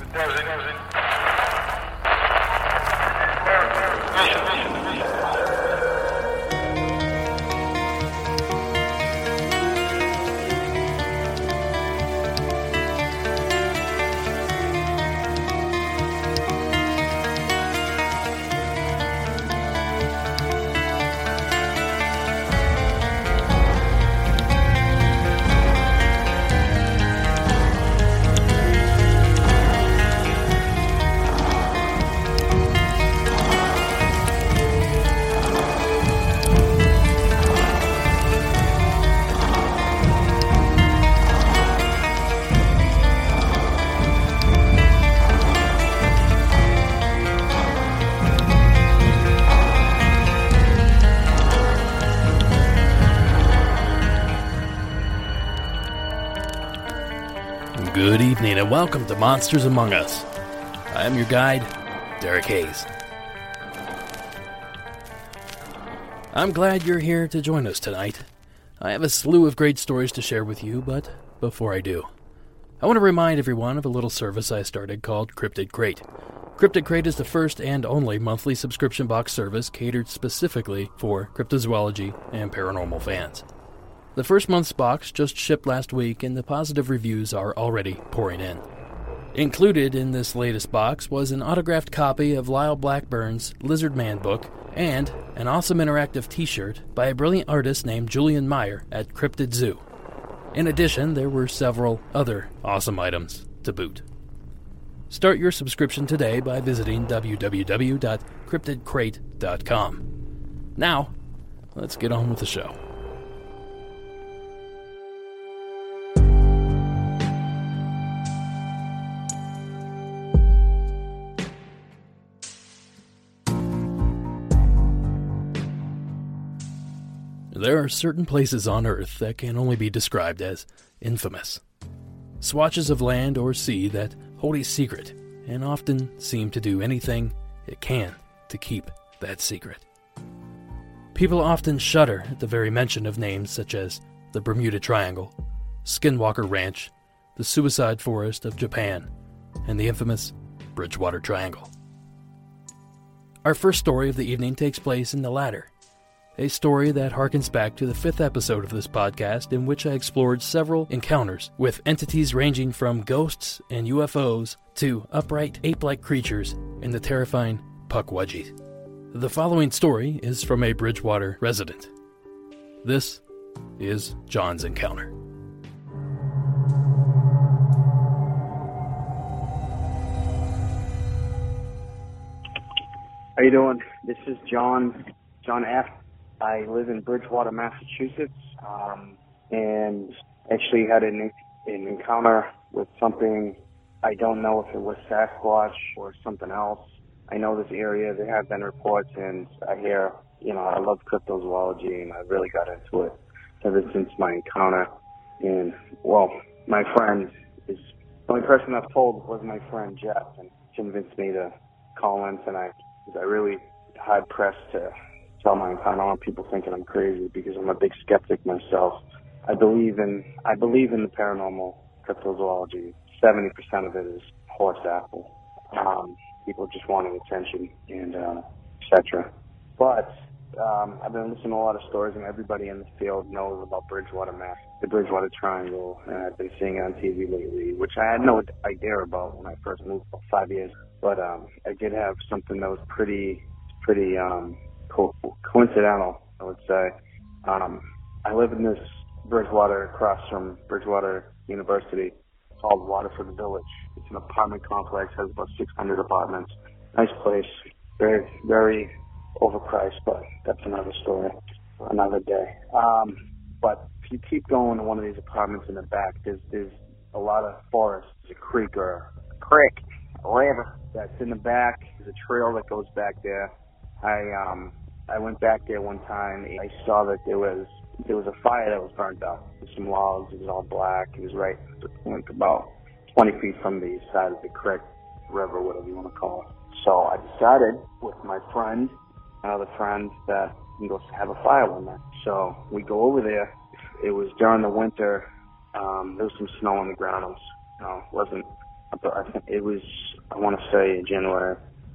Good evening and welcome to Monsters Among Us. I am your guide, Derek Hayes. I'm glad you're here to join us tonight. I have a slew of great stories to share with you, but before I do, I want to remind everyone of a little service I started called Cryptid Crate. Cryptid Crate is the first and only monthly subscription box service catered specifically for cryptozoology and paranormal fans. The first month's box just shipped last week, and the positive reviews are already pouring in. Included in this latest box was an autographed copy of Lyle Blackburn's Lizard Man book and an awesome interactive t-shirt by a brilliant artist named Julian Meyer at Cryptid Zoo. In addition, there were several other awesome items to boot. Start your subscription today by visiting www.cryptidcrate.com. Now, let's get on with the show. There are certain places on Earth that can only be described as infamous. Swatches of land or sea that hold a secret and often seem to do anything it can to keep that secret. People often shudder at the very mention of names such as the Bermuda Triangle, Skinwalker Ranch, the Suicide Forest of Japan, and the infamous Bridgewater Triangle. Our first story of the evening takes place in the latter. A story that harkens back to the 5th episode of this podcast, in which I explored several encounters with entities ranging from ghosts and UFOs to upright ape-like creatures and the terrifying Pukwudgies. The following story is from a Bridgewater resident. This is John's encounter. How you doing? This is John F. I live in Bridgewater, Massachusetts, and actually had an encounter with something. I don't know if it was Sasquatch or something else. I know this area, there have been reports, and I hear, I love cryptozoology, and I really got into it ever since my encounter. And, well, my friend is, the only person I've told was my friend Jeff, and convinced me to call in tonight, because I really hard-pressed to tell my encounter. I don't want people thinking I'm crazy because I'm a big skeptic myself. I believe in the paranormal cryptozoology. 70% of it is horse apple. People just wanting attention and etc. But I've been listening to a lot of stories, and everybody in the field knows about Bridgewater, Mass, the Bridgewater Triangle, and I've been seeing it on TV lately, which I had no idea about when I first moved about 5 years. But I did have something that was pretty coincidental, I would say. I live in this Bridgewater across from Bridgewater University called Waterford Village. It's an apartment complex, has about 600 apartments. Nice place, very, very overpriced, but that's another story for another day. But if you keep going to one of these apartments in the back, there's a lot of forest. There's a creek or a river that's in the back. There's a trail that goes back there. I went back there one time. I saw that there was a fire that was burned up with some logs. It was all black. It was right like about 20 feet from the side of the creek, river, whatever you want to call it. So I decided with my friend, another friend, that we can go have a fire one night. So we go over there. It was during the winter. There was some snow on the ground. It wasn't a I think it was, I want to say January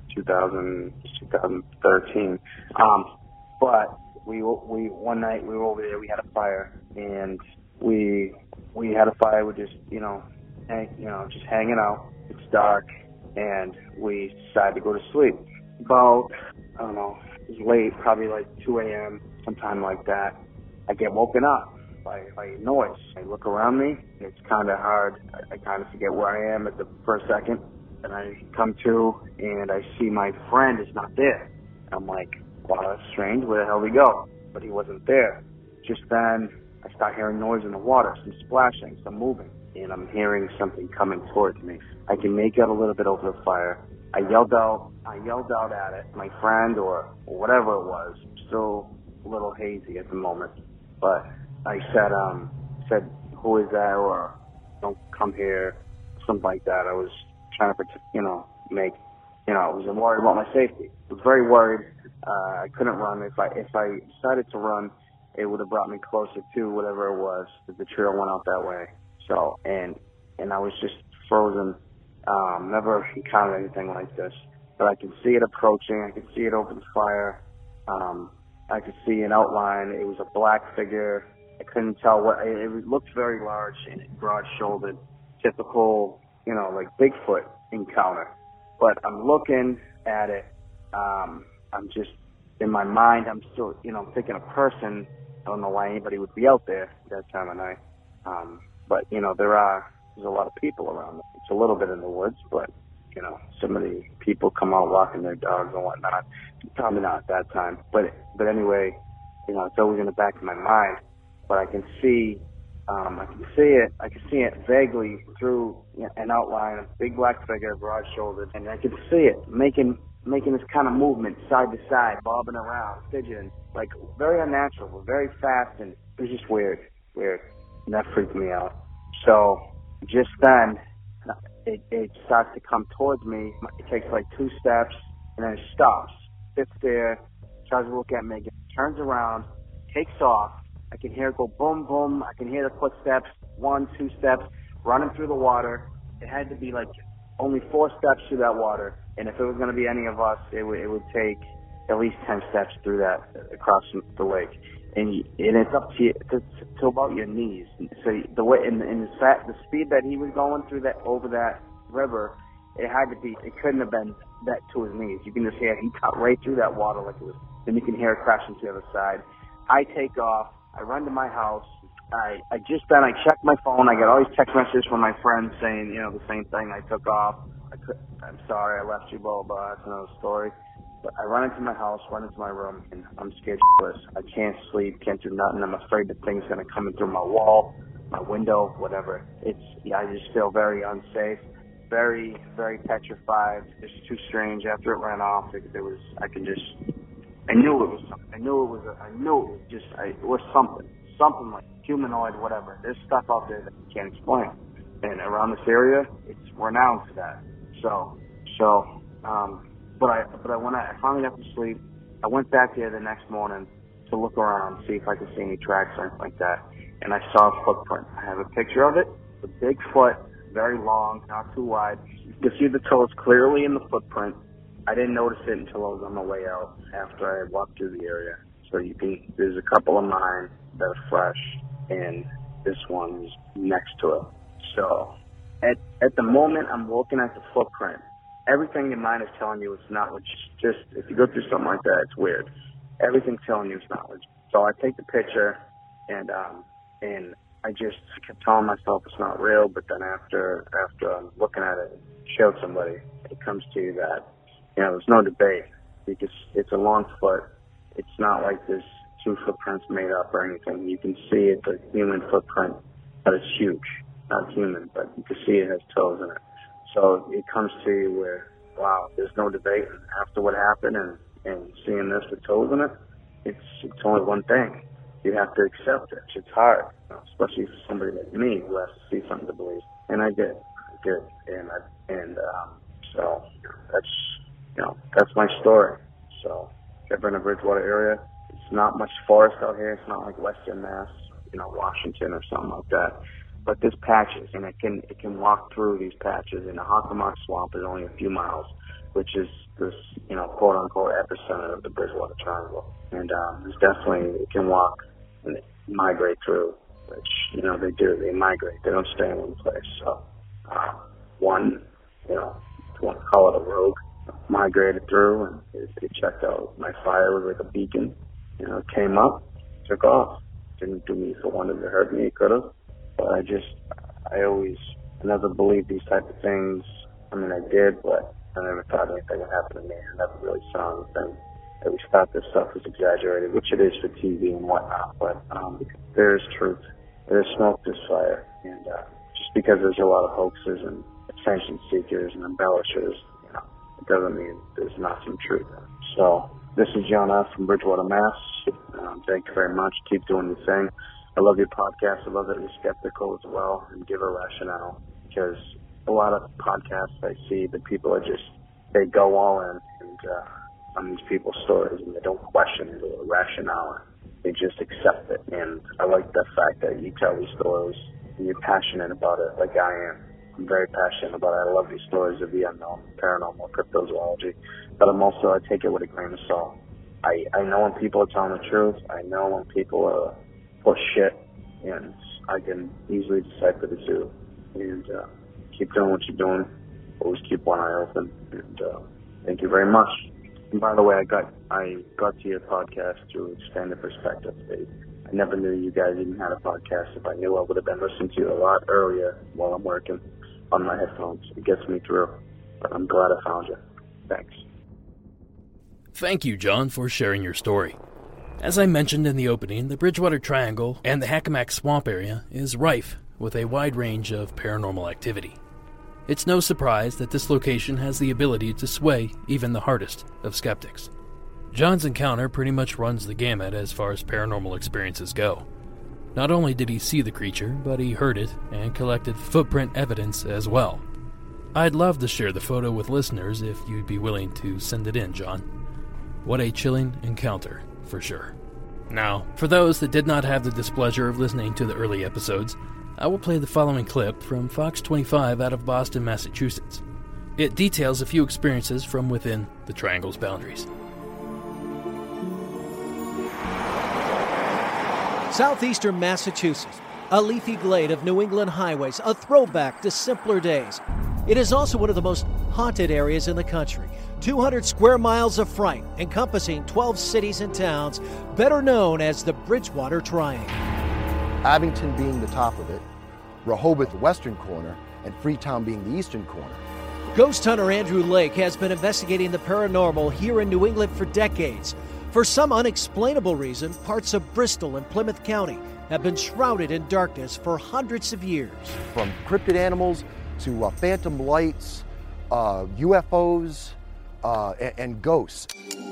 2013. But we one night we were over there. We had a fire, and we had a fire. We just just hanging out. It's dark, and we decided to go to sleep. About, I don't know, it was late, probably like 2 a.m., sometime like that. I get woken up by noise. I look around me. It's kind of hard. I kind of forget where I am for a second. And I come to, and I see my friend is not there. I'm like, wow, that's strange. Where the hell did he go? But he wasn't there. Just then, I start hearing noise in the water, some splashing, some moving. And I'm hearing something coming towards me. I can make out a little bit over the fire. I yelled out at it, my friend or whatever it was. Still a little hazy at the moment. But I said, who is that? Or don't come here, something like that. I was trying to protect, I was worried about my safety. I was very worried. I couldn't run. If I decided to run, it would have brought me closer to whatever it was. The trail went out that way. So, and I was just frozen. Never encountered anything like this. But I can see it approaching. I can see it over the fire. I could see an outline. It was a black figure. I couldn't tell it looked very large and broad-shouldered, typical, like Bigfoot encounter. But I'm looking at it. I'm just, in my mind, I'm still, thinking a person. I don't know why anybody would be out there at that time of night. But, there's a lot of people around. It's a little bit in the woods, but, some of the people come out walking their dogs and whatnot. Probably not at that time. But anyway, it's always in the back of my mind. But I can see it vaguely through an outline, a big black figure, broad-shouldered, and I could see it making this kind of movement side to side, bobbing around, fidgeting, like very unnatural, but very fast, and it was just weird, and that freaked me out. So just then, it starts to come towards me. It takes like 2 steps, and then it stops, sits there, tries to look at me, turns around, takes off. I can hear it go boom, boom. I can hear the footsteps, 1, 2 steps, running through the water. It had to be like only 4 steps through that water. And if it was going to be any of us, it would take at least 10 steps through that, across the lake. And it's up to about your knees. So the way, the speed that he was going through over that river, it couldn't have been that to his knees. You can just hear he cut right through that water like it was. Then you can hear it crashing to the other side. I take off. I run to my house. I checked my phone. I got all these text messages from my friends saying, the same thing. I took off. I'm sorry, I left you, blah, blah. That's another story. But I run into my house, run into my room, and I'm scared shitless. I can't sleep, can't do nothing. I'm afraid that things are going to come in through my wall, my window, whatever. I just feel very unsafe, very, very petrified. It's too strange. After it ran off, I knew it was something. I knew it was something like humanoid, whatever. There's stuff out there that you can't explain. And around this area, it's renowned for that. But when I finally got to sleep, I went back there the next morning to look around, see if I could see any tracks or anything like that. And I saw a footprint. I have a picture of it. It's a big foot, very long, not too wide. You can see the toes clearly in the footprint. I didn't notice it until I was on my way out after I walked through the area. So there's a couple of mine that are fresh, and this one's next to it. So at the moment I'm looking at the footprint, everything your mind is telling you it's not legit. Just if you go through something like that, it's weird. Everything's telling you it's not legit. So I take the picture, and I just kept telling myself it's not real. But then after I'm looking at it, showed somebody, it comes to you that there's no debate because it's a long foot. It's not like there's 2 footprints made up or anything. You can see it's a human footprint, but it's huge. Not human, but you can see it has toes in it. So it comes to you where, wow, there's no debate. After what happened and seeing this with toes in it, it's only one thing. You have to accept it. It's hard, especially for somebody like me who has to see something to believe. And I did. So that's my story. So if you're in the Bridgewater area, it's not much forest out here. It's not like Western Mass, Washington or something like that. but there's patches, and it can walk through these patches. And the Hockomock Swamp is only a few miles, which is this, quote unquote epicenter of the Bridgewater Triangle. And there's definitely, it can walk and migrate through, which, they do. They migrate. They don't stay in one place. So, if you want to call it a rogue, migrated through, and it checked out. My fire was like a beacon. It came up, took off. Didn't do me for wanted to hurt me. It could have. But I never believed these type of things. I mean, I did, but I never thought anything would happen to me. I never really saw anything. I always thought this stuff was exaggerated, which it is for TV and whatnot. But there is truth. There's smoke, there's fire. And just because there's a lot of hoaxes and attention seekers and embellishers, it doesn't mean there's not some truth. So this is John F. from Bridgewater, Mass. Thank you very much. Keep doing your thing. I love your podcast. I love that you're skeptical as well and give a rationale, because a lot of podcasts I see, the people are they go all in and on these people's stories, and they don't question it or rationale. They just accept it. And I like the fact that you tell these stories and you're passionate about it like I am. I'm very passionate about it. I love these stories of the unknown, paranormal, cryptozoology. But I take it with a grain of salt. I know when people are telling the truth. I know when people are full shit. And I can easily decipher the two. And keep doing what you're doing. Always keep one eye open. And thank you very much. And by the way, I got to your podcast through Expanded Perspective. I never knew you guys even had a podcast. If I knew, I would have been listening to you a lot earlier while I'm working on my headphones. It gets me through. But I'm glad I found you. Thanks. Thank you, John, for sharing your story. As I mentioned in the opening, the Bridgewater Triangle and the Hockomock Swamp area is rife with a wide range of paranormal activity. It's no surprise that this location has the ability to sway even the hardest of skeptics. John's encounter pretty much runs the gamut as far as paranormal experiences go. Not only did he see the creature, but he heard it and collected footprint evidence as well. I'd love to share the photo with listeners if you'd be willing to send it in, John. What a chilling encounter, for sure. Now, for those that did not have the displeasure of listening to the early episodes, I will play the following clip from Fox 25 out of Boston, Massachusetts. It details a few experiences from within the Triangle's boundaries. Southeastern Massachusetts, a leafy glade of New England highways, a throwback to simpler days. It is also one of the most haunted areas in the country. 200 square miles of fright, encompassing 12 cities and towns, better known as the Bridgewater Triangle. Abington being the top of it, Rehoboth the western corner, and Freetown being the eastern corner. Ghost hunter Andrew Lake has been investigating the paranormal here in New England for decades. For some unexplainable reason, parts of Bristol and Plymouth County have been shrouded in darkness for hundreds of years. From cryptid animals to phantom lights, UFOs, and ghosts.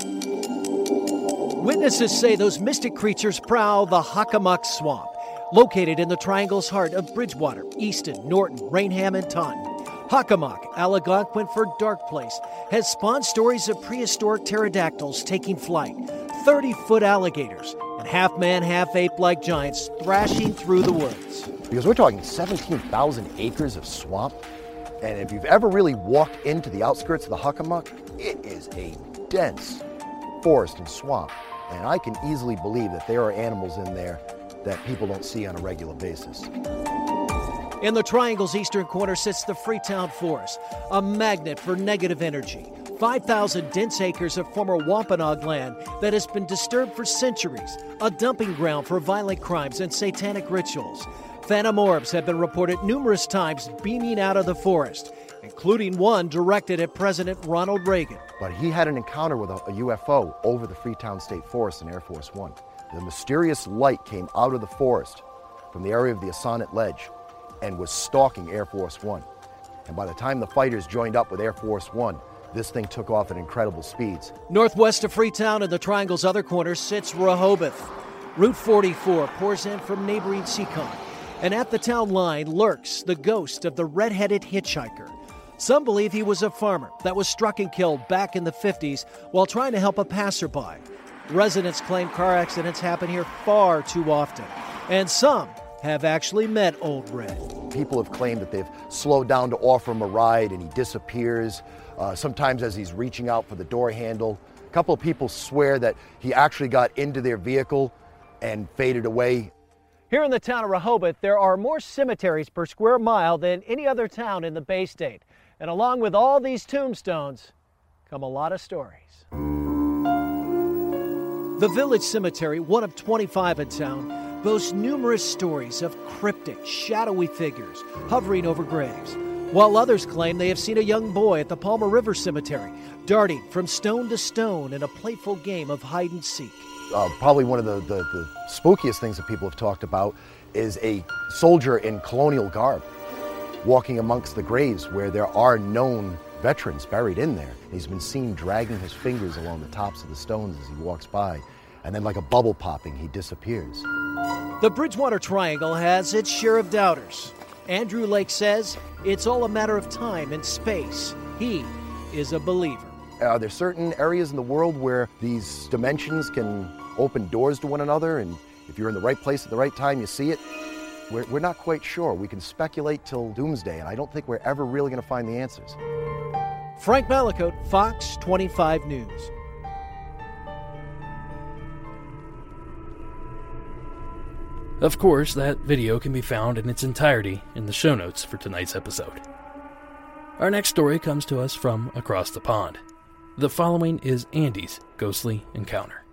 Witnesses say those mystic creatures prowl the Hockomock Swamp, located in the Triangle's heart of Bridgewater, Easton, Norton, Rainham, and Taunton. Hockomock, Algonquin for dark place, has spawned stories of prehistoric pterodactyls taking flight, 30-foot alligators, and half-man, half-ape-like giants thrashing through the woods. Because we're talking 17,000 acres of swamp, and if you've ever really walked into the outskirts of the Hockomock, it is a dense forest and swamp. And I can easily believe that there are animals in there that people don't see on a regular basis. In the Triangle's eastern corner sits the Freetown Forest, a magnet for negative energy. 5,000 dense acres of former Wampanoag land that has been disturbed for centuries, a dumping ground for violent crimes and satanic rituals. Phantom orbs have been reported numerous times beaming out of the forest, including one directed at President Ronald Reagan. But he had an encounter with a UFO over the Freetown State Forest in Air Force One. The mysterious light came out of the forest from the area of the Assonet Ledge and was stalking Air Force One. And by the time the fighters joined up with Air Force One, this thing took off at incredible speeds. Northwest of Freetown in the Triangle's other corner sits Rehoboth. Route 44 pours in from neighboring Seacon. And at the town line lurks the ghost of the red-headed hitchhiker. Some believe he was a farmer that was struck and killed back in the 50s while trying to help a passerby. Residents claim car accidents happen here far too often. And some have actually met Old Red. People have claimed that they've slowed down to offer him a ride and he disappears, sometimes as he's reaching out for the door handle. A couple of people swear that he actually got into their vehicle and faded away. Here in the town of Rehoboth, there are more cemeteries per square mile than any other town in the Bay State. And along with all these tombstones come a lot of stories. The Village Cemetery, one of 25 in town, boasts numerous stories of cryptic, shadowy figures hovering over graves, while others claim they have seen a young boy at the Palmer River Cemetery darting from stone to stone in a playful game of hide and seek. Probably one of the spookiest things that people have talked about is a soldier in colonial garb walking amongst the graves where there are known veterans buried in there. He's been seen dragging his fingers along the tops of the stones as he walks by, and then like a bubble popping, he disappears. The Bridgewater Triangle has its share of doubters. Andrew Lake says it's all a matter of time and space. He is a believer. Are there certain areas in the world where these dimensions can open doors to one another, and if you're in the right place at the right time, you see it? We're not quite sure. We can speculate till doomsday, and I don't think we're ever really going to find the answers. Frank Malicote, Fox 25 News. Of course, that video can be found in its entirety in the show notes for tonight's episode. Our next story comes to us from across the pond. The following is Andy's ghostly encounter.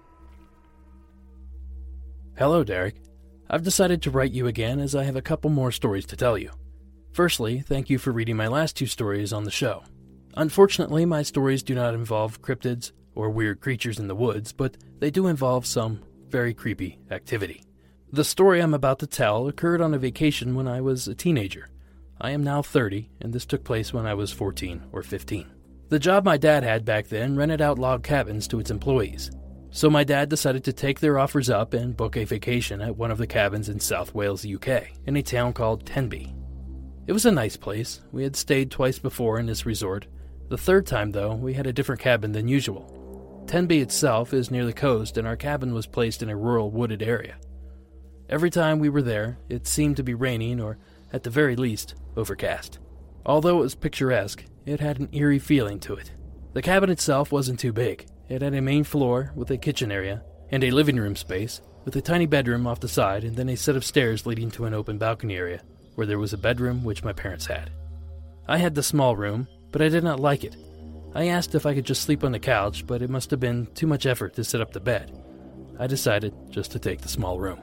Hello, Derek. I've decided to write you again as I have a couple more stories to tell you. Firstly, thank you for reading my last two stories on the show. Unfortunately, my stories do not involve cryptids or weird creatures in the woods, but they do involve some very creepy activity. The story I'm about to tell occurred on a vacation when I was a teenager. I am now 30, and this took place when I was 14 or 15. The job my dad had back then rented out log cabins to its employees. So my dad decided to take their offers up and book a vacation at one of the cabins in South Wales, UK, in a town called Tenby. It was a nice place. We had stayed twice before in this resort. The third time, though, we had a different cabin than usual. Tenby itself is near the coast, and our cabin was placed in a rural wooded area. Every time we were there, it seemed to be raining or, at the very least, overcast. Although it was picturesque, it had an eerie feeling to it. The cabin itself wasn't too big. It had a main floor with a kitchen area and a living room space with a tiny bedroom off the side and then a set of stairs leading to an open balcony area where there was a bedroom which my parents had. I had the small room, but I did not like it. I asked if I could just sleep on the couch, but it must have been too much effort to set up the bed. I decided just to take the small room.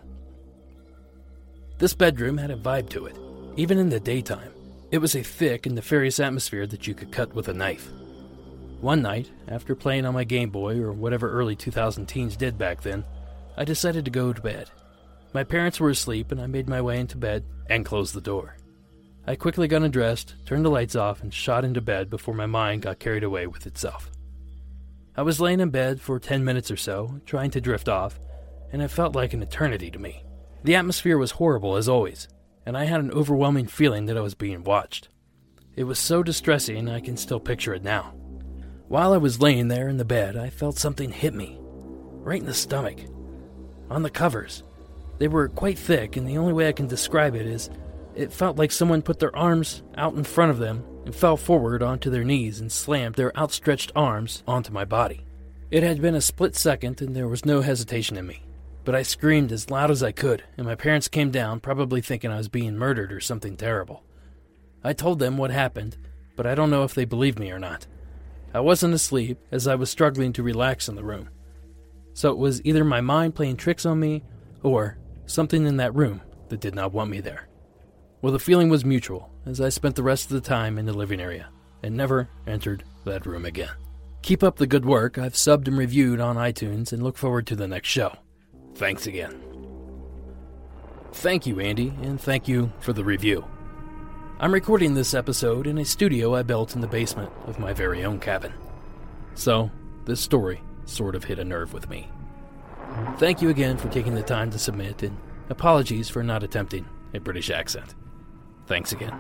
This bedroom had a vibe to it, even in the daytime. It was a thick and nefarious atmosphere that you could cut with a knife. One night, after playing on my Game Boy or whatever early 2000 teens did back then, I decided to go to bed. My parents were asleep and I made my way into bed and closed the door. I quickly got undressed, turned the lights off, and shot into bed before my mind got carried away with itself. I was laying in bed for 10 minutes or so, trying to drift off, and it felt like an eternity to me. The atmosphere was horrible as always, and I had an overwhelming feeling that I was being watched. It was so distressing I can still picture it now. While I was laying there in the bed, I felt something hit me, right in the stomach, on the covers. They were quite thick, and the only way I can describe it is it felt like someone put their arms out in front of them and fell forward onto their knees and slammed their outstretched arms onto my body. It had been a split second, and there was no hesitation in me, but I screamed as loud as I could, and my parents came down, probably thinking I was being murdered or something terrible. I told them what happened, but I don't know if they believed me or not. I wasn't asleep, as I was struggling to relax in the room. So it was either my mind playing tricks on me, or something in that room that did not want me there. Well, the feeling was mutual, as I spent the rest of the time in the living area, and never entered that room again. Keep up the good work. I've subbed and reviewed on iTunes, and look forward to the next show. Thanks again. Thank you, Andy, and thank you for the review. I'm recording this episode in a studio I built in the basement of my very own cabin. So, this story sort of hit a nerve with me. Thank you again for taking the time to submit, and apologies for not attempting a British accent. Thanks again.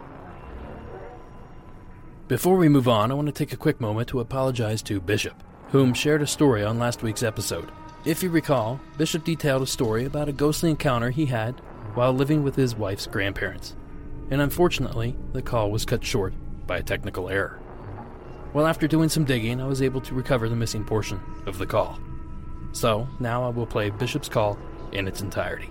Before we move on, I want to take a quick moment to apologize to Bishop, whom shared a story on last week's episode. If you recall, Bishop detailed a story about a ghostly encounter he had while living with his wife's grandparents, and unfortunately, the call was cut short by a technical error. Well, after doing some digging, I was able to recover the missing portion of the call. So, now I will play Bishop's call in its entirety.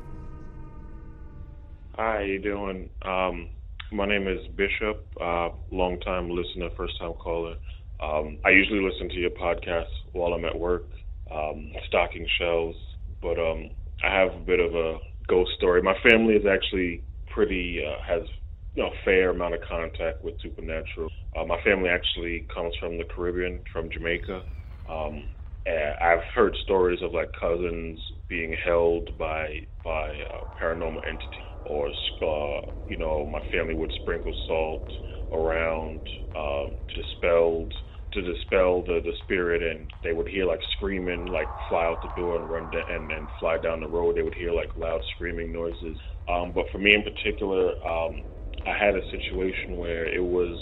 Hi, how you doing? My name is Bishop, long-time listener, first-time caller. I usually listen to your podcast while I'm at work, stocking shelves, but I have a bit of a ghost story. My family is actually pretty, has a fair amount of contact with supernatural. My family actually comes from the Caribbean, from Jamaica. And I've heard stories of like cousins being held by paranormal entities, or my family would sprinkle salt around to dispel the spirit, and they would hear like screaming, like fly out the door and run and fly down the road. They would hear like loud screaming noises. But for me in particular, I had a situation where it was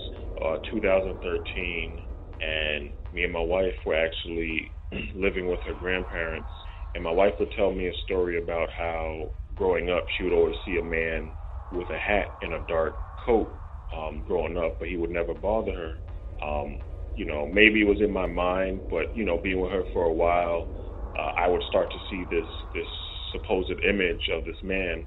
2013, and me and my wife were actually living with her grandparents, and my wife would tell me a story about how growing up she would always see a man with a hat and a dark coat growing up, but he would never bother her. Maybe it was in my mind, but being with her for a while, I would start to see this supposed image of this man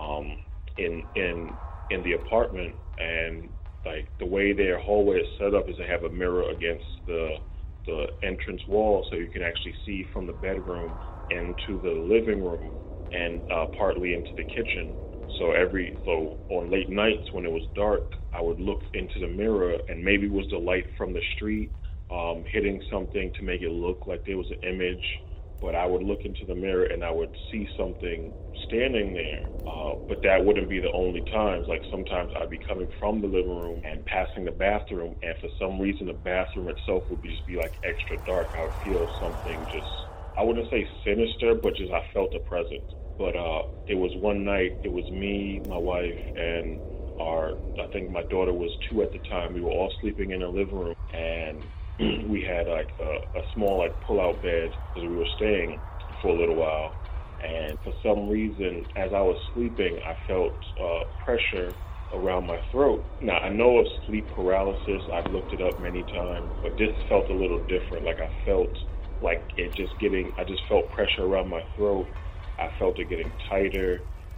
in the apartment, and like the way their hallway is set up is they have a mirror against the entrance wall, so you can actually see from the bedroom into the living room and partly into the kitchen. So on late nights when it was dark, I would look into the mirror, and maybe it was the light from the street hitting something to make it look like there was an image, but I would look into the mirror and I would see something standing there. But that wouldn't be the only times. Like sometimes I'd be coming from the living room and passing the bathroom, and for some reason the bathroom itself would just be like extra dark. I would feel something just, I wouldn't say sinister, but just I felt a presence. But it was one night, it was me, my wife, and I think my daughter was 2 at the time. We were all sleeping in the living room, and we had like a small like pull-out bed because we were staying for a little while. And for some reason, as I was sleeping, I felt pressure around my throat. Now, I know of sleep paralysis. I've looked it up many times, but this felt a little different. Like I felt like I just felt pressure around my throat. I felt it getting tighter.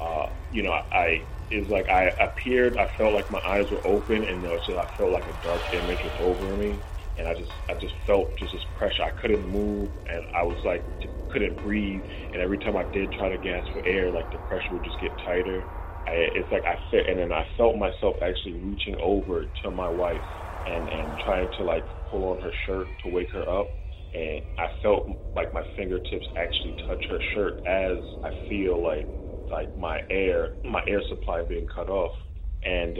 It's like I felt like my eyes were open, and I felt like a dark image was over me. And I just felt just this pressure. I couldn't move, and I was like, couldn't breathe. And every time I did try to gasp for air, like the pressure would just get tighter. And then I felt myself actually reaching over to my wife and trying to like pull on her shirt to wake her up. And I felt like my fingertips actually touch her shirt as I feel like my air supply being cut off. And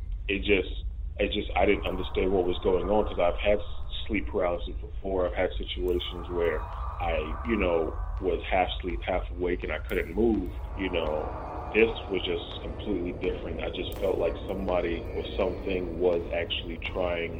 I didn't understand what was going on, because I've had sleep paralysis before. I've had situations where I, was half asleep, half awake, and I couldn't move. This was just completely different. I just felt like somebody or something was actually trying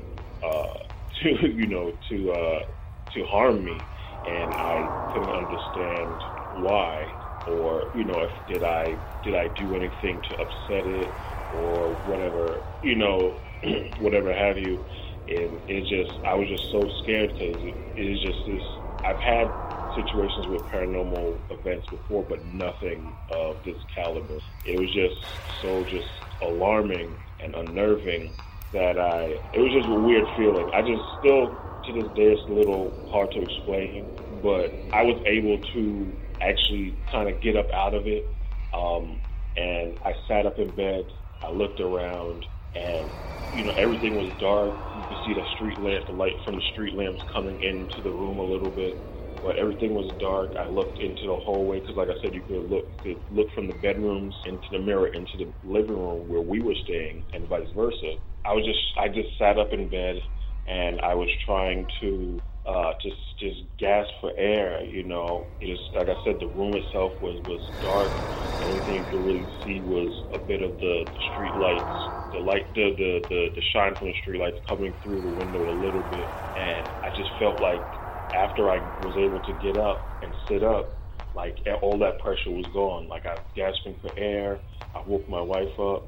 to harm me, and I couldn't understand why, or if did I do anything to upset it or whatever, whatever have you. And I was just so scared, because it is just this. I've had situations with paranormal events before, but nothing of this caliber. It was just alarming and unnerving that it was just a weird feeling. I just still, to this day, it's a little hard to explain, but I was able to actually kind of get up out of it. And I sat up in bed, I looked around, and everything was dark. You could see the light from the street lamps coming into the room a little bit, but everything was dark. I looked into the hallway, because like I said, you could look from the bedrooms into the mirror into the living room where we were staying, and vice versa. I just sat up in bed, and I was trying to just gasp for air. Like I said, the room itself was dark. The only thing you could really see was a bit of the street lights, the shine from the street lights coming through the window a little bit. And I just felt like after I was able to get up and sit up, like all that pressure was gone. Like I was gasping for air. I woke my wife up.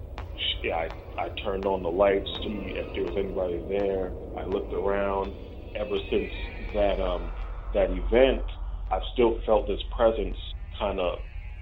I turned on the lights to see if there was anybody there. I looked around. Ever since that event, I've still felt this presence kind of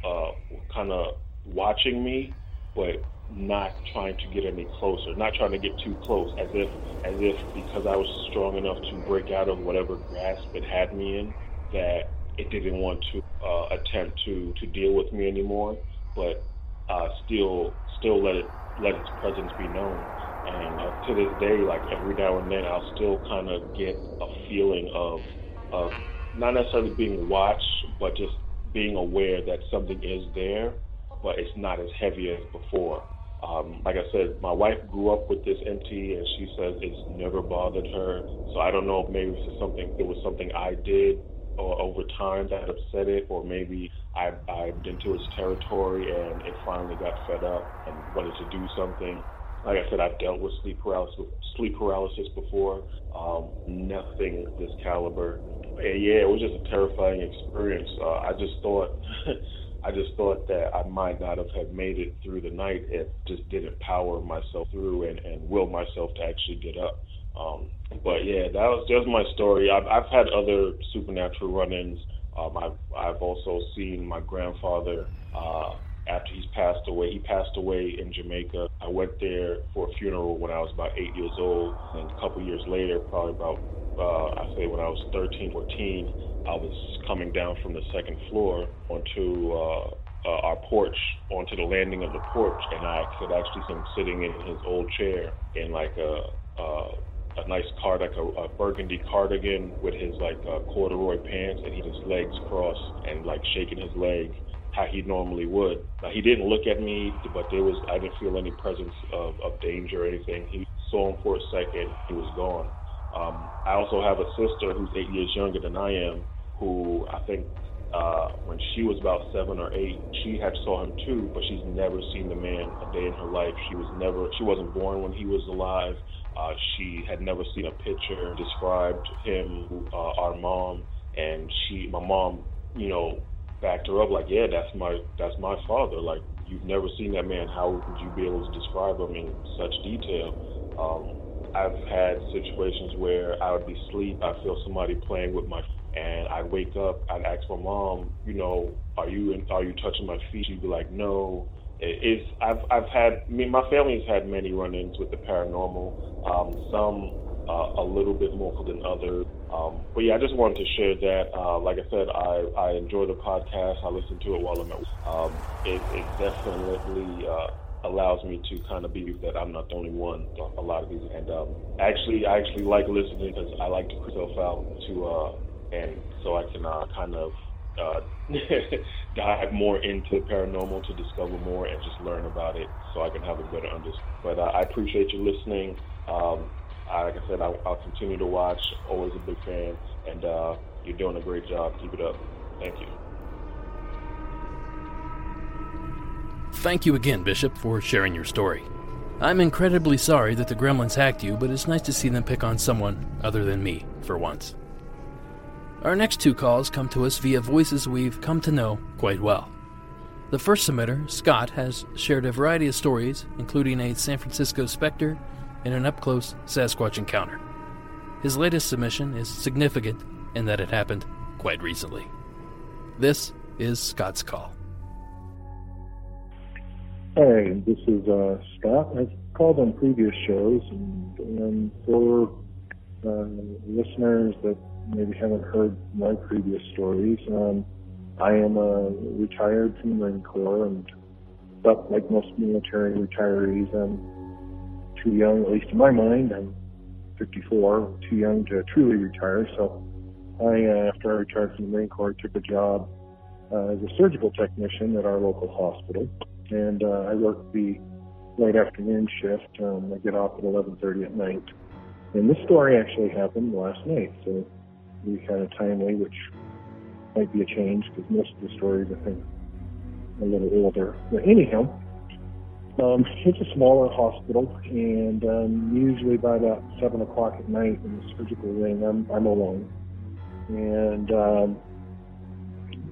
watching me, but not trying to get any closer, not trying to get too close, as if because I was strong enough to break out of whatever grasp it had me in, that it didn't want to attempt to deal with me anymore, but still let its presence be known. And to this day, like every now and then, I'll still kind of get a feeling of not necessarily being watched, but just being aware that something is there, but it's not as heavy as before. Like I said, my wife grew up with this entity, and she says it's never bothered her. So I don't know if maybe it was something I did or over time that upset it, or maybe I went into its territory and it finally got fed up and wanted to do something. Like I said, I've dealt with sleep paralysis before. Nothing this caliber. And yeah, it was just a terrifying experience. I just thought that I might not have made it through the night if just didn't power myself through and will myself to actually get up. But yeah, that was just my story. I've had other supernatural run-ins. I've also seen my grandfather after he's passed away. He passed away in Jamaica. I went there for a funeral when I was about 8 years old, and a couple years later, probably about when I was 13, 14, I was coming down from the second floor onto our porch, onto the landing of the porch, and I could actually see him sitting in his old chair in like a nice car, like a burgundy cardigan with his like corduroy pants, and he had his legs crossed and like shaking his leg how he normally would. He didn't look at me, but I didn't feel any presence of danger or anything. He saw him for a second, he was gone. I also have a sister who's 8 years younger than I am, who I think when she was about 7 or 8, she had saw him too, but she's never seen the man a day in her life. She wasn't born when he was alive. She had never seen a picture, described him, our mom, and my mom, backed her up like, yeah, that's my father. Like, you've never seen that man. How would you be able to describe him in such detail? I've had situations where I would be asleep, I'd feel somebody playing with and I'd wake up, I'd ask my mom, are you touching my feet? She'd be like, no. My family's had many run-ins with the paranormal, some a little bit more than others. But yeah, I just wanted to share that. Like I said, I enjoy the podcast. I listen to it while I'm at work. It definitely allows me to kind of be that I'm not the only one. A lot of these, and I actually like listening because I like to put myself out and so I can kind of dive more into paranormal to discover more and just learn about it so I can have a better understanding. But I appreciate you listening. Like I said, I'll continue to watch. Always a big fan, and you're doing a great job. Keep it up. Thank you. Thank you again, Bishop, for sharing your story. I'm incredibly sorry that the gremlins hacked you, but it's nice to see them pick on someone other than me, for once. Our next two calls come to us via voices we've come to know quite well. The first submitter, Scott, has shared a variety of stories, including a San Francisco specter and an up-close Sasquatch encounter. His latest submission is significant in that it happened quite recently. This is Scott's call. Hi, this is Scott. I've called on previous shows, and for listeners that maybe haven't heard my previous stories, I am retired from the Marine Corps, but like most military retirees, I'm too young, at least in my mind. I'm 54, too young to truly retire. So after I retired from the Marine Corps, I took a job as a surgical technician at our local hospital. And I work the late afternoon shift. I get off at 11:30 at night. And this story actually happened last night, so we kind of timely, which might be a change because most of the stories, I think, are a little older. But anyhow, it's a smaller hospital, and usually by about 7 o'clock at night in the surgical wing, I'm alone. And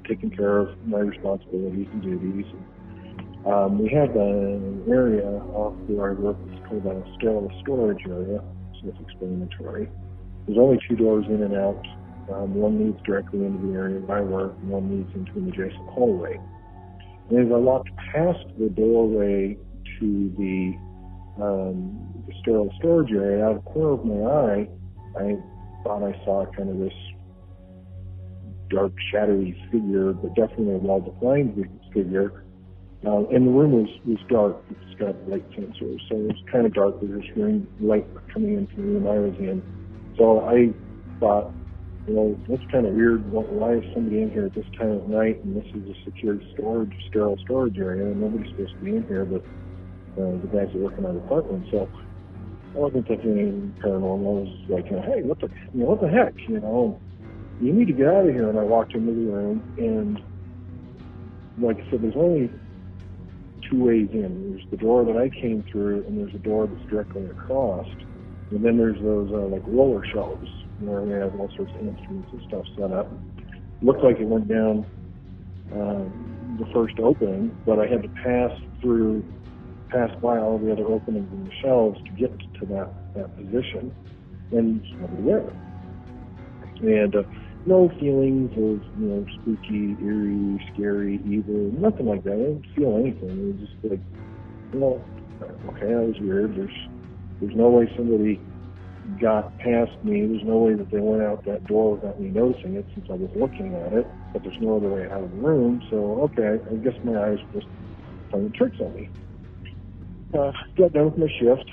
taking care of my responsibilities and duties. We had an area off where I work. It's called a sterile storage area. Self-explanatory. There's only 2 doors in and out. One leads directly into the area where I work, and one leads into an adjacent hallway. And as I walked past the doorway to the sterile storage area, out of the corner of my eye, I thought I saw kind of this dark, shadowy figure, but definitely a well-defined figure. And the room was dark. It's got light sensors, so it was kind of dark. There was green light coming into the room I was in. So I thought, that's kind of weird. Why is somebody in here at this time of night? And this is a secured sterile storage area, and nobody's supposed to be in here but the guys that work in our department. So I wasn't thinking anything paranormal. I was like, hey, what the heck? You need to get out of here. And I walked into the room, and like I said, there's only 2 ways in. There's the door that I came through, and there's a door that's directly across. And then there's those like roller shelves where we have all sorts of instruments and stuff set up. Looked like it went down the first opening, but I had to pass by all the other openings in the shelves to get to that position, and there's nobody there. And no feelings of spooky, eerie, scary, evil, nothing like that. I didn't feel anything. It was just like, okay, that was weird. There's no way somebody got past me. There's no way that they went out that door without me noticing it, since I was looking at it. But there's no other way out of the room. So okay, I guess my eyes were just playing tricks on me. Got done with my shift.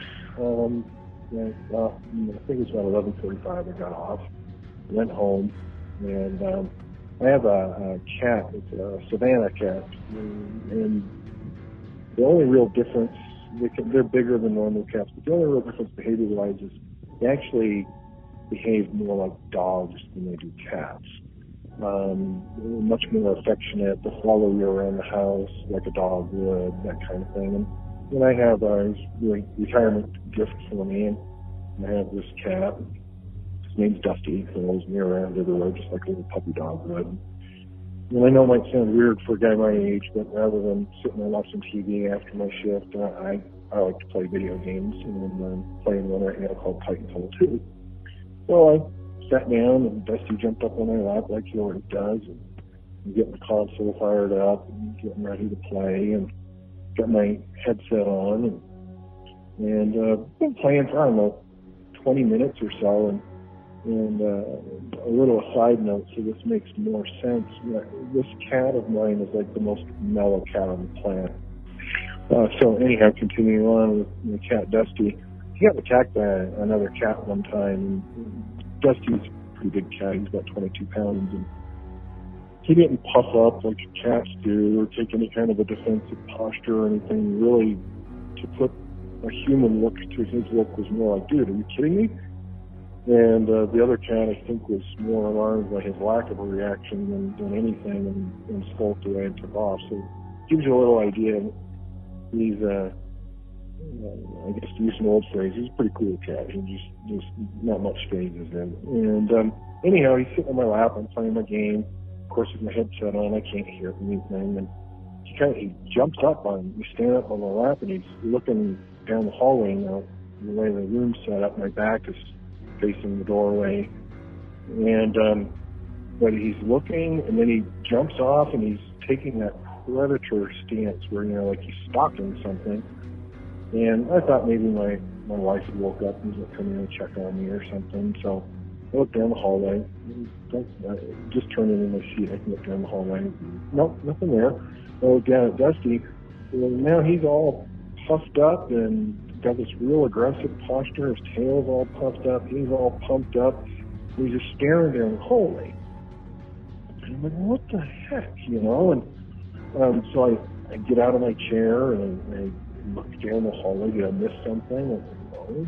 I think it was about 11:45. I got off, went home, and I have a cat. It's a Savannah cat, and the only real difference, they're bigger than normal cats, but the only real difference behavior-wise is they actually behave more like dogs than they do cats. Much more affectionate. They'll follow you around the house like a dog would, that kind of thing. And I have a retirement gift for me, and I have this cat. His name's Dusty. He follows me around everywhere just like a little puppy dog would. And I know it might sound weird for a guy my age, but rather than sitting there watching TV after my shift, I like to play video games, and I'm playing one right now called Titanfall 2. So I sat down, and Dusty jumped up on my lap like he always does, and I'm getting the console fired up and getting ready to play, and got my headset on, and been playing for, I don't know, 20 minutes or so, and a little aside note, so this makes more sense. This cat of mine is like the most mellow cat on the planet. So anyhow, continuing on with the cat Dusty, he got attacked by another cat one time. Dusty's a pretty big cat. He's about 22 pounds, and he didn't puff up like cats do or take any kind of a defensive posture or anything. Really, to put a human look to his look was more like, dude, are you kidding me? And the other cat, I think, was more alarmed by his lack of a reaction than anything, and skulked away and took off. So it gives you a little idea. He's, I guess to use an old phrase, he's a pretty cool cat. He just not much phases him. And anyhow, he's sitting on my lap. I'm playing my game. Of course, with my headset on, I can't hear anything. And he jumps up on me, standing up on my lap, and he's looking down the hallway. Now, the way the room's set up, my back is facing the doorway. And but he's looking, and then he jumps off, and he's taking that predator stance where, like he's stalking something. And I thought maybe my wife had woke up and was coming in to check on me or something. So I looked down the hallway. Just turning in my seat, I can look down the hallway. Nope, nothing there. I looked down at Dusty. And now he's all puffed up and got this real aggressive posture. His tail's all puffed up. He's all pumped up. He's just staring down the hallway. And I'm like, what the heck, And so I get out of my chair and I look down the hallway. Did I miss something? I'm like, no,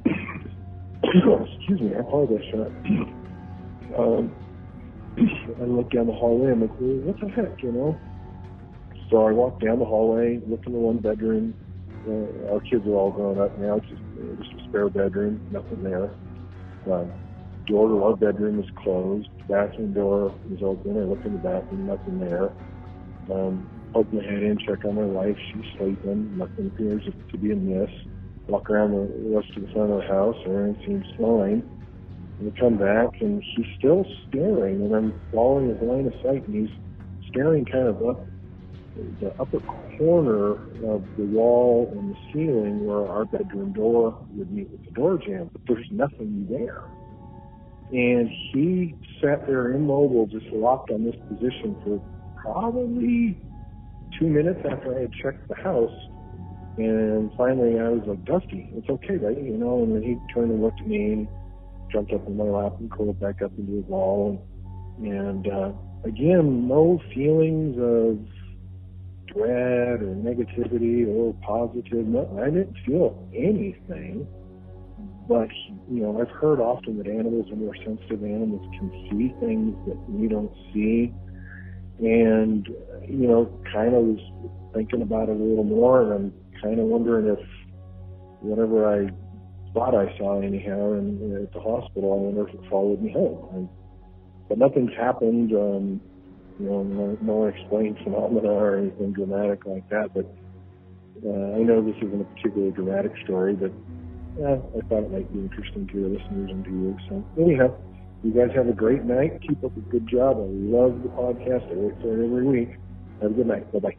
excuse me, I apologize for that. I look down the hallway. I'm like, well, what the heck, So I walk down the hallway, look in the one bedroom. Our kids are all grown up now. It's just a spare bedroom, nothing there. door to our bedroom is closed. The bathroom door is open. I look in the bathroom, nothing there. Poke my head in, check on my wife. She's sleeping. Nothing appears to be amiss. Walk around the rest of the front of the house. Everything seems fine. And we come back, and he's still staring, and I'm following his line of sight, and he's staring kind of up the upper corner of the wall and the ceiling where our bedroom door would meet with the door jamb, but there's nothing there. And he sat there immobile, just locked on this position for probably 2 minutes after I had checked the house. And finally I was like, Dusty, it's okay, right? And then he turned and looked at me and jumped up in my lap and curled back up into his ball. And again, no feelings of dread or negativity or positive. No, I didn't feel anything. But, I've heard often that animals are more sensitive. Animals can see things that we don't see. And, kind of was thinking about it a little more, and I'm kind of wondering if whatever I thought I saw anyhow at the hospital, I wonder if it followed me home. But nothing's happened. No unexplained phenomena or anything dramatic like that. But I know this isn't a particularly dramatic story, but I thought it might be interesting to your listeners and to you. So anyhow, you guys have a great night. Keep up a good job. I love the podcast. I wait for it every week. Have a good night. Bye-bye.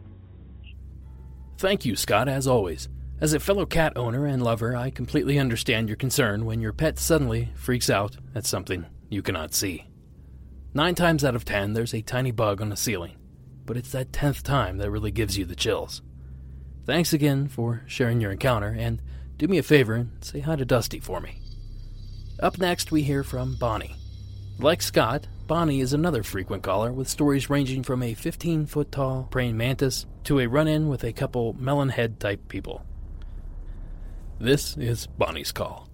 Thank you, Scott, as always. As a fellow cat owner and lover, I completely understand your concern when your pet suddenly freaks out at something you cannot see. 9 times out of 10, there's a tiny bug on the ceiling, but it's that 10th time that really gives you the chills. Thanks again for sharing your encounter, and do me a favor and say hi to Dusty for me. Up next, we hear from Bonnie. Like Scott, Bonnie is another frequent caller with stories ranging from a 15-foot-tall praying mantis to a run-in with a couple melon-head-type people. This is Bonnie's call.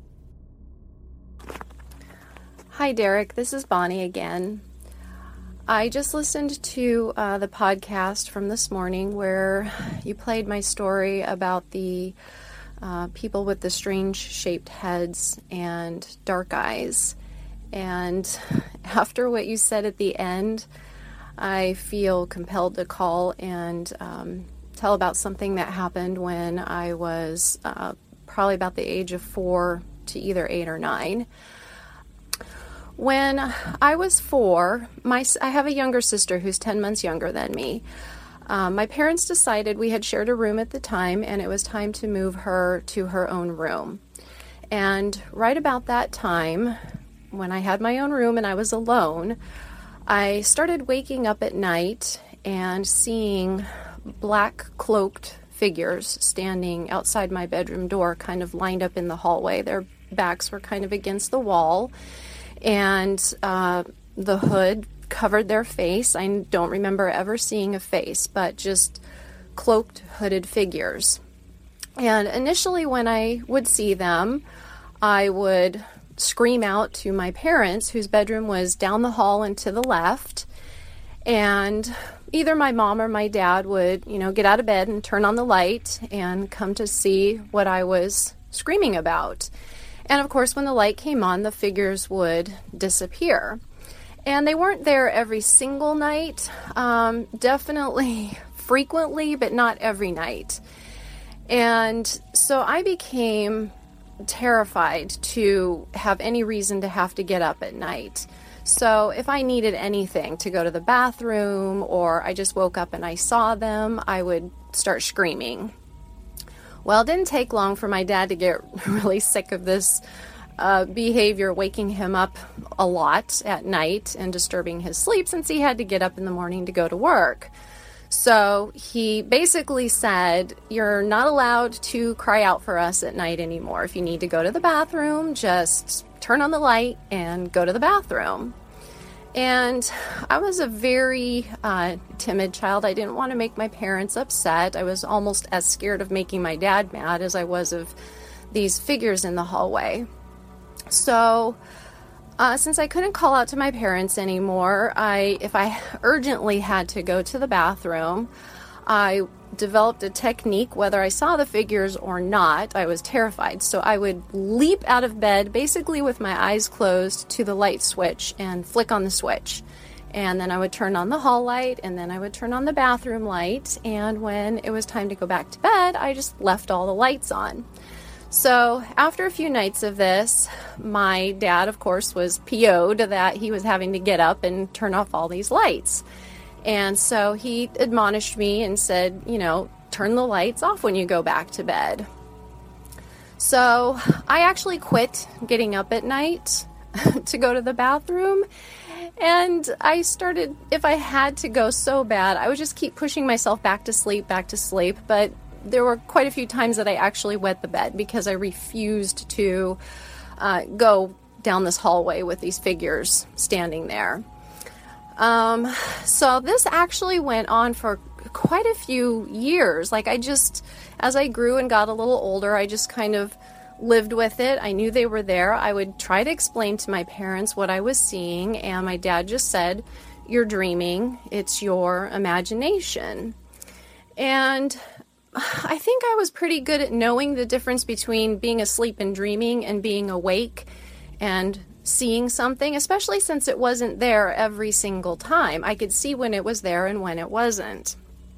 Hi, Derek. This is Bonnie again. I just listened to the podcast from this morning where you played my story about the people with the strange-shaped heads and dark eyes. And after what you said at the end, I feel compelled to call and tell about something that happened when I was probably about the age of 4 to either 8 or 9. When I was 4, I have a younger sister who's 10 months younger than me. My parents decided, we had shared a room at the time, and it was time to move her to her own room. And right about that time, when I had my own room and I was alone, I started waking up at night and seeing black cloaked figures standing outside my bedroom door, kind of lined up in the hallway. Their backs were kind of against the wall, and the hood covered their face. I don't remember ever seeing a face, but just cloaked, hooded figures. And initially when I would see them, I would scream out to my parents, whose bedroom was down the hall and to the left, and either my mom or my dad would, get out of bed and turn on the light and come to see what I was screaming about. And of course, when the light came on, the figures would disappear. And they weren't there every single night, definitely frequently, but not every night. And so I became terrified to have any reason to have to get up at night. So if I needed anything, to go to the bathroom, or I just woke up and I saw them, I would start screaming. Well, it didn't take long for my dad to get really sick of this behavior, waking him up a lot at night and disturbing his sleep, since he had to get up in the morning to go to work. So he basically said, you're not allowed to cry out for us at night anymore. If you need to go to the bathroom, just turn on the light and go to the bathroom. And I was a very timid child. I didn't want to make my parents upset. I was almost as scared of making my dad mad as I was of these figures in the hallway. So since I couldn't call out to my parents anymore, if I urgently had to go to the bathroom, I developed a technique, whether I saw the figures or not. I was terrified. So I would leap out of bed, basically with my eyes closed, to the light switch and flick on the switch. And then I would turn on the hall light, and then I would turn on the bathroom light. And when it was time to go back to bed, I just left all the lights on. So after a few nights of this, my dad, of course, was PO'd that he was having to get up and turn off all these lights. And so he admonished me and said, turn the lights off when you go back to bed. So I actually quit getting up at night to go to the bathroom. And I started, if I had to go so bad, I would just keep pushing myself back to sleep. But there were quite a few times that I actually wet the bed because I refused to go down this hallway with these figures standing there. So this actually went on for quite a few years. As I grew and got a little older, I just kind of lived with it. I knew they were there. I would try to explain to my parents what I was seeing, and my dad just said, "You're dreaming. It's your imagination." And I think I was pretty good at knowing the difference between being asleep and dreaming and being awake and seeing something, especially since it wasn't there every single time. I could see when it was there and when it wasn't.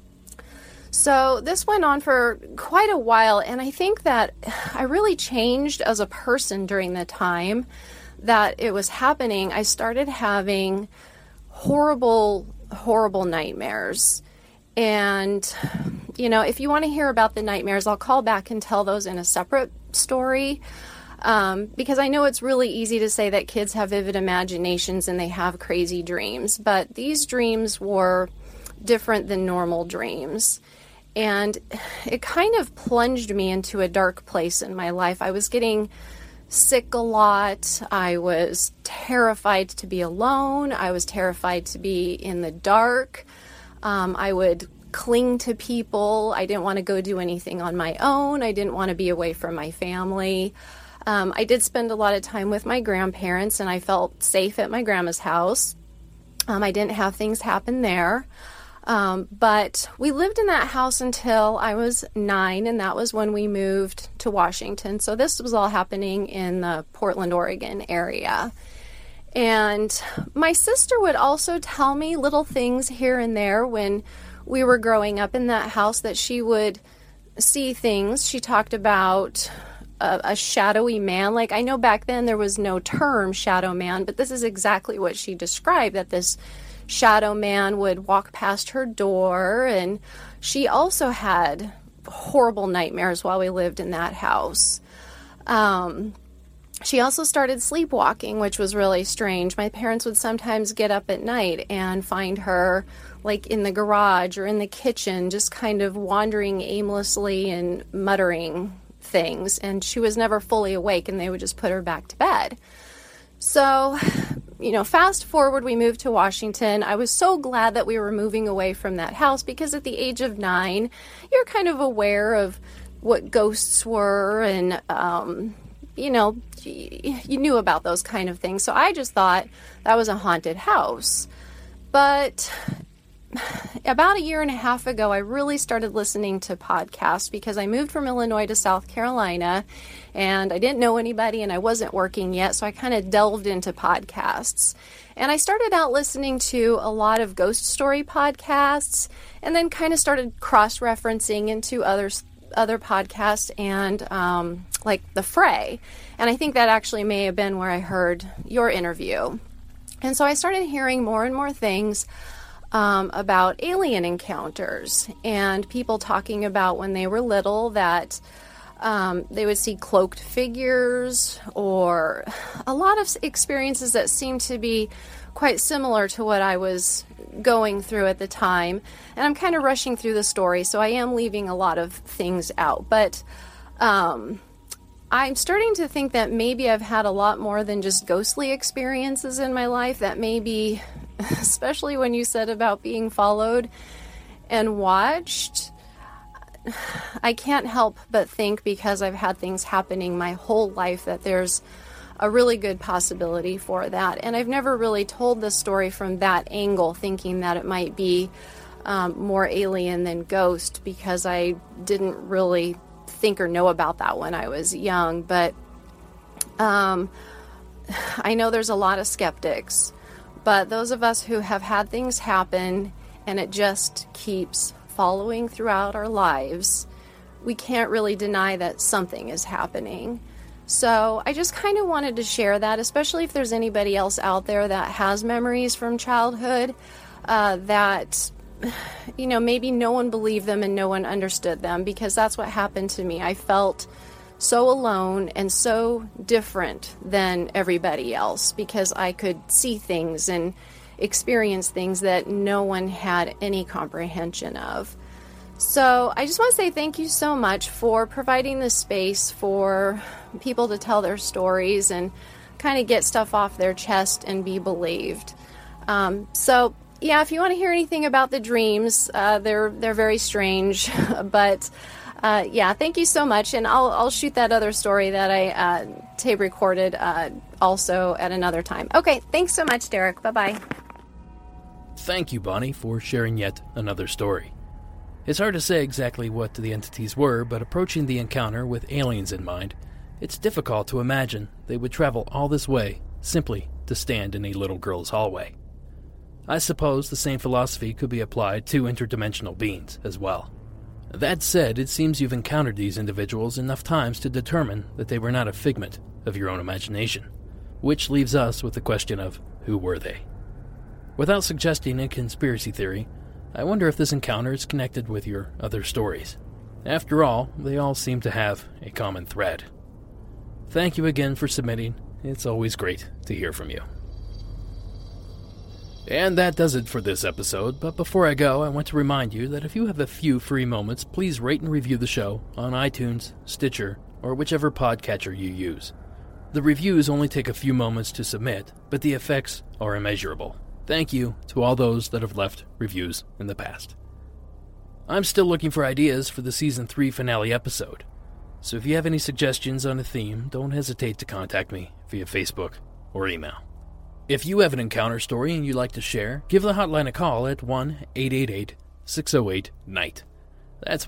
So this went on for quite a while, and I think that I really changed as a person during the time that it was happening. I started having horrible, horrible nightmares. And, if you want to hear about the nightmares, I'll call back and tell those in a separate story. Because I know it's really easy to say that kids have vivid imaginations and they have crazy dreams, but these dreams were different than normal dreams. And it kind of plunged me into a dark place in my life. I was getting sick a lot. I was terrified to be alone. I was terrified to be in the dark. I would cling to people. I didn't want to go do anything on my own. I didn't want to be away from my family. I did spend a lot of time with my grandparents, and I felt safe at my grandma's house. I didn't have things happen there. But we lived in that house until I was 9, and that was when we moved to Washington. So this was all happening in the Portland, Oregon area. And my sister would also tell me little things here and there when we were growing up in that house that she would see things. She talked about a shadowy man. I know back then there was no term shadow man, but this is exactly what she described, that this shadow man would walk past her door. And she also had horrible nightmares while we lived in that house. She also started sleepwalking, which was really strange. My parents would sometimes get up at night and find her in the garage or in the kitchen, just kind of wandering aimlessly and muttering things. And she was never fully awake, and they would just put her back to bed. So, fast forward, we moved to Washington. I was so glad that we were moving away from that house, because at the age of 9, you're kind of aware of what ghosts were, and, you knew about those kind of things. So I just thought that was a haunted house. But about a year and a half ago, I really started listening to podcasts because I moved from Illinois to South Carolina, and I didn't know anybody and I wasn't working yet, so I kind of delved into podcasts. And I started out listening to a lot of ghost story podcasts, and then kind of started cross-referencing into other podcasts and The Fray. And I think that actually may have been where I heard your interview. And so I started hearing more and more things about alien encounters, and people talking about when they were little that they would see cloaked figures, or a lot of experiences that seemed to be quite similar to what I was going through at the time. And I'm kind of rushing through the story, so I am leaving a lot of things out. But I'm starting to think that maybe I've had a lot more than just ghostly experiences in my life, that maybe, especially when you said about being followed and watched, I can't help but think, because I've had things happening my whole life, that there's a really good possibility for that. And I've never really told this story from that angle, thinking that it might be more alien than ghost, because I didn't really think or know about that when I was young. But I know there's a lot of skeptics, but those of us who have had things happen and it just keeps following throughout our lives, we can't really deny that something is happening. So I just kind of wanted to share that, especially if there's anybody else out there that has memories from childhood that, you know, maybe no one believed them and no one understood them, because that's what happened to me. I felt so alone and so different than everybody else, because I could see things and experience things that no one had any comprehension of. So I just want to say thank you so much for providing this space for people to tell their stories and kind of get stuff off their chest and be believed. So yeah, if you want to hear anything about the dreams, they're very strange, but yeah, thank you so much, and I'll shoot that other story that I tape recorded also at another time. Okay, thanks so much, Derek. Bye-bye. Thank you, Bonnie, for sharing yet another story. It's hard to say exactly what the entities were, but approaching the encounter with aliens in mind, it's difficult to imagine they would travel all this way simply to stand in a little girl's hallway. I suppose the same philosophy could be applied to interdimensional beings as well. That said, it seems you've encountered these individuals enough times to determine that they were not a figment of your own imagination, which leaves us with the question of who were they? Without suggesting a conspiracy theory, I wonder if this encounter is connected with your other stories. After all, they all seem to have a common thread. Thank you again for submitting. It's always great to hear from you. And that does it for this episode, but before I go, I want to remind you that if you have a few free moments, please rate and review the show on iTunes, Stitcher, or whichever podcatcher you use. The reviews only take a few moments to submit, but the effects are immeasurable. Thank you to all those that have left reviews in the past. I'm still looking for ideas for the Season 3 finale episode, so if you have any suggestions on a theme, don't hesitate to contact me via Facebook or email. If you have an encounter story and you'd like to share, give the hotline a call at 1-888-608-NIGHT. That's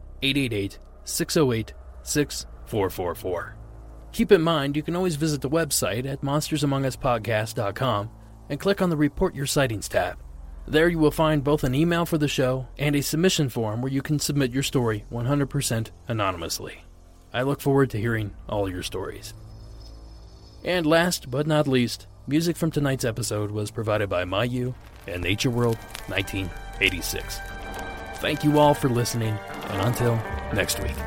1-888-608-6444. Keep in mind, you can always visit the website at monstersamonguspodcast.com and click on the Report Your Sightings tab. There you will find both an email for the show and a submission form where you can submit your story 100% anonymously. I look forward to hearing all your stories. And last but not least, music from tonight's episode was provided by Mayu and Nature World 1986. Thank you all for listening, and until next week.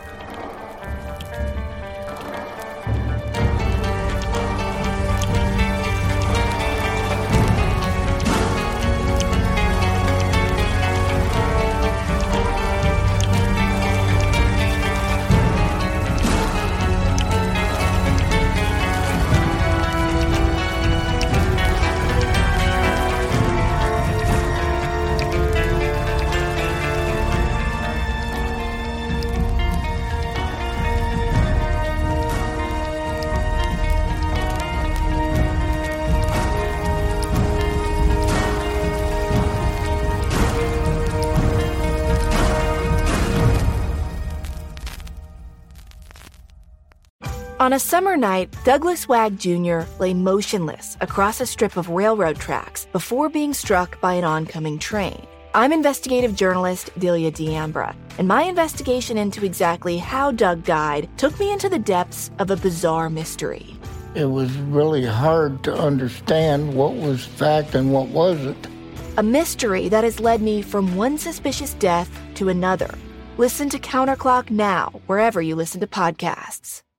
On a summer night, Douglas Wag Jr. lay motionless across a strip of railroad tracks before being struck by an oncoming train. I'm investigative journalist Delia D'Ambra, and my investigation into exactly how Doug died took me into the depths of a bizarre mystery. It was really hard to understand what was fact and what wasn't. A mystery that has led me from one suspicious death to another. Listen to Counterclock now, wherever you listen to podcasts.